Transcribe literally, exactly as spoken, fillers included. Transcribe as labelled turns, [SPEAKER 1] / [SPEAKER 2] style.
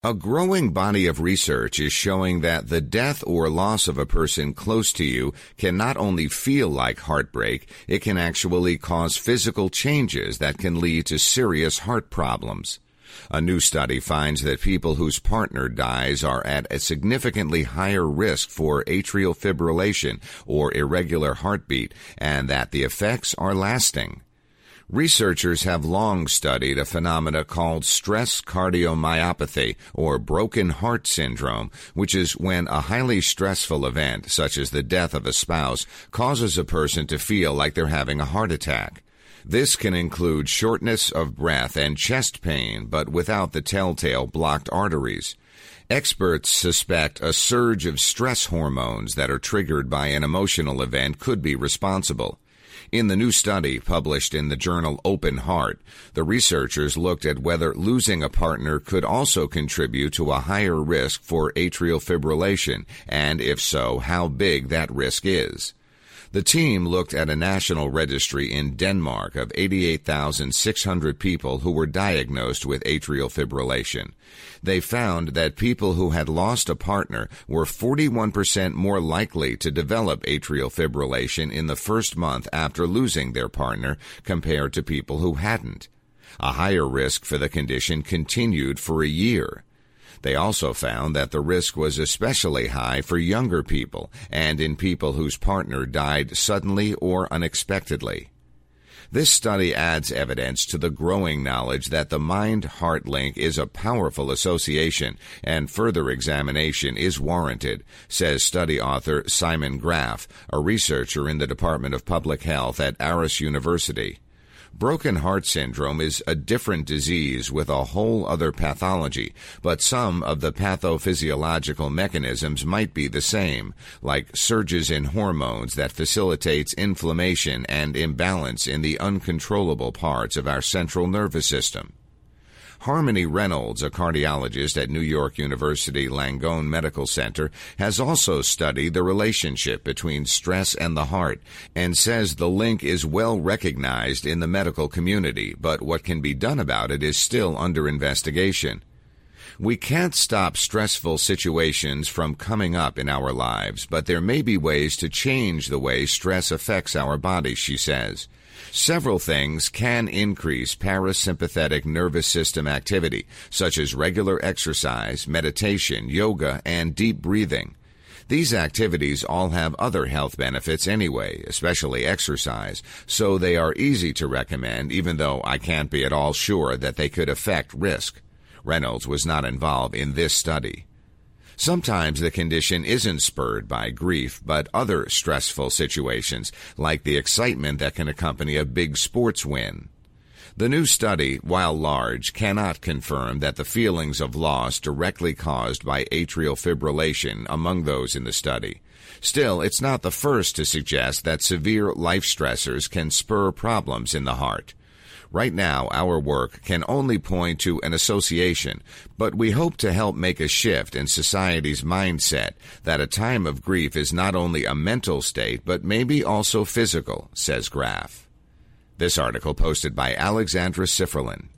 [SPEAKER 1] A growing body of research is showing that the death or loss of a person close to you can not only feel like heartbreak, it can actually cause physical changes that can lead to serious heart problems. A new study finds that people whose partner dies are at a significantly higher risk for atrial fibrillation or irregular heartbeat, and that the effects are lasting. Researchers have long studied a phenomena called stress cardiomyopathy, or broken heart syndrome, which is when a highly stressful event, such as the death of a spouse, causes a person to feel like they're having a heart attack. This can include shortness of breath and chest pain, but without the telltale blocked arteries. Experts suspect a surge of stress hormones that are triggered by an emotional event could be responsible. In the new study published in the journal Open Heart, the researchers looked at whether losing a partner could also contribute to a higher risk for atrial fibrillation, and if so, how big that risk is. The team looked at a national registry in Denmark of eighty-eight thousand six hundred people who were diagnosed with atrial fibrillation. They found that people who had lost a partner were forty-one percent more likely to develop atrial fibrillation in the first month after losing their partner compared to people who hadn't. A higher risk for the condition continued for a year. They also found that the risk was especially high for younger people and in people whose partner died suddenly or unexpectedly. This study adds evidence to the growing knowledge that the mind-heart link is a powerful association and further examination is warranted, says study author Simon Graf, a researcher in the Department of Public Health at Aarhus University. Broken heart syndrome is a different disease with a whole other pathology, but some of the pathophysiological mechanisms might be the same, like surges in hormones that facilitates inflammation and imbalance in the uncontrollable parts of our central nervous system. Harmony Reynolds, a cardiologist at New York University Langone Medical Center, has also studied the relationship between stress and the heart and says the link is well recognized in the medical community, but what can be done about it is still under investigation. We can't stop stressful situations from coming up in our lives, but there may be ways to change the way stress affects our body, she says. Several things can increase parasympathetic nervous system activity, such as regular exercise, meditation, yoga, and deep breathing. These activities all have other health benefits anyway, especially exercise, so they are easy to recommend, even though I can't be at all sure that they could affect risk. Reynolds was not involved in this study. Sometimes the condition isn't spurred by grief, but other stressful situations, like the excitement that can accompany a big sports win. The new study, while large, cannot confirm that the feelings of loss directly caused by atrial fibrillation among those in the study. Still, it's not the first to suggest that severe life stressors can spur problems in the heart. Right now, our work can only point to an association, but we hope to help make a shift in society's mindset that a time of grief is not only a mental state, but maybe also physical, says Graf. This article posted by Alexandra Sifferlin.